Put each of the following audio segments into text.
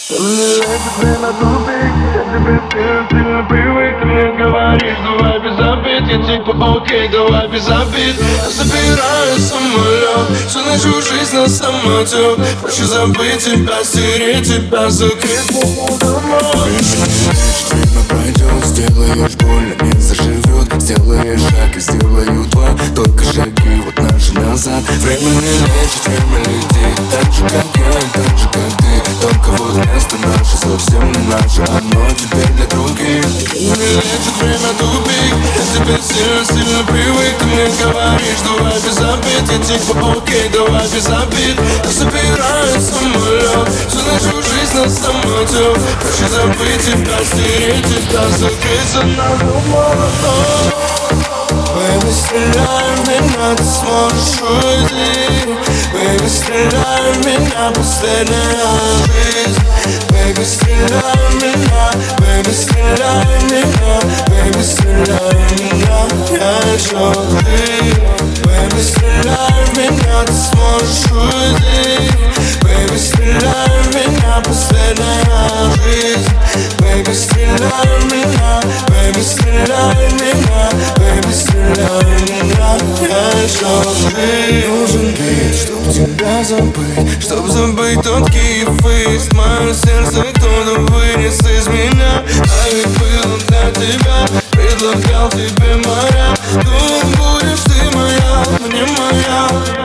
Лежит время тупик, я тебе сильно привык. Ты мне говоришь, давай без обид. Я типа окей, давай без обид. Я забираю самолет, всю нашу жизнь на самотек. Проще забыть тебя, стереть тебя, закрыть домой. Время пройдет, сделаешь больно, не заживет. Сделаешь шаг и сделаю два, только шаги вот наши назад. Время не лечит, время летит, так же как я и так же как ты. Только вот место наше совсем не наше, оно теперь для других. Не лечит время тупик, я тебе сильно привык. Ты мне говоришь, давай без обид. Я типа окей, давай без обид. Я забираю самолет, всю нашу жизнь на самотек. Проще забыть тебя, стереть тебя, закрыться на домой. Baby, стреляй в меня, ты сможешь уйти. Baby, стреляй в меня, последняя жизнь. Baby, стреляй в меня, baby, стреляй в меня. Baby, стреляй в меня, я еще ты. Baby, стреляй в меня, ты сможешь уйти. Baby, стреляй в меня, последняя жизнь. Baby, стреляй в меня, baby, стреляй в меня. Baby, стреляй в меня, я еще ты. Нужен бит, чтоб тебя забыть, Чтоб забыть тот киефист, мое сердце кто-то вынес из меня. А ведь было для тебя, предлагал тебе моря. Думал, будешь ты моя, мне моя.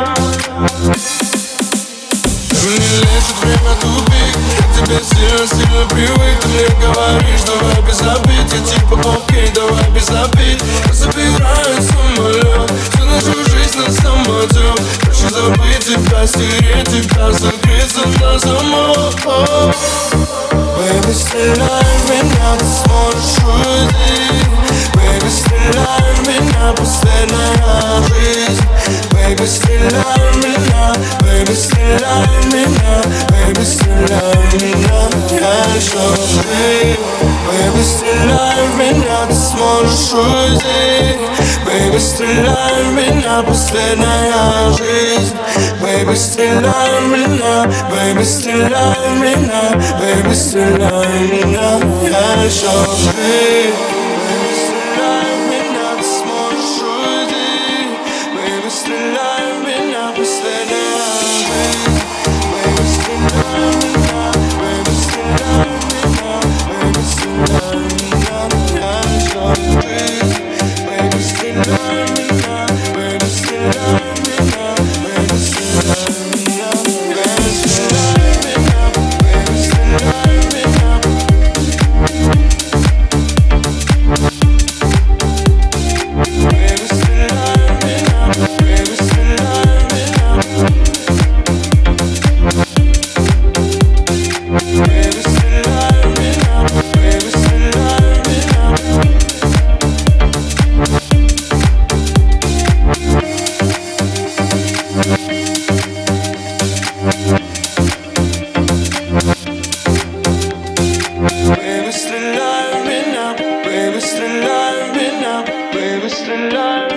Не лечит время тупик, я тебе сильно привык. Ты мне говоришь, давай без обид. Я типа окей, давай без обид. Я забираю самолет, всю нашу жизнь на самотек. Проще забыть тебя, стереть тебя, закрыться на замок. Baby, стреляй в меня, ты сможешь уйти. Baby, стреляй в меня, последняя жизнь. Baby, стреляй в меня, baby, стреляй в меня. Baby, стреляй в меня, я еще ты. Baby, стреляй в меня, ты сможешь уйти. Baby, стреляй в меня, последняя жизнь. Baby, стреляй в меня, baby, стреляй в меня. Baby, стреляй в меня, я еще ты. Baby, стреляй в меня, ты сможешь уйти. Baby, стреляй в меня, последняя жизнь. Baby, стреляй в меня, baby, стреляй в меня. Baby, стреляй в меня, я еще ты. Baby, стреляй в меня, baby, стреляй в меня. Baby, стреляй в меня, baby, стреляй в меня. Baby, стреляй в меня. Baby, стреляй в меня, baby, стреляй в меня. Baby, стреляй в меня, baby, стреляй в меня. Baby, стреляй в меня, baby, стреляй в меня, baby, стреляй.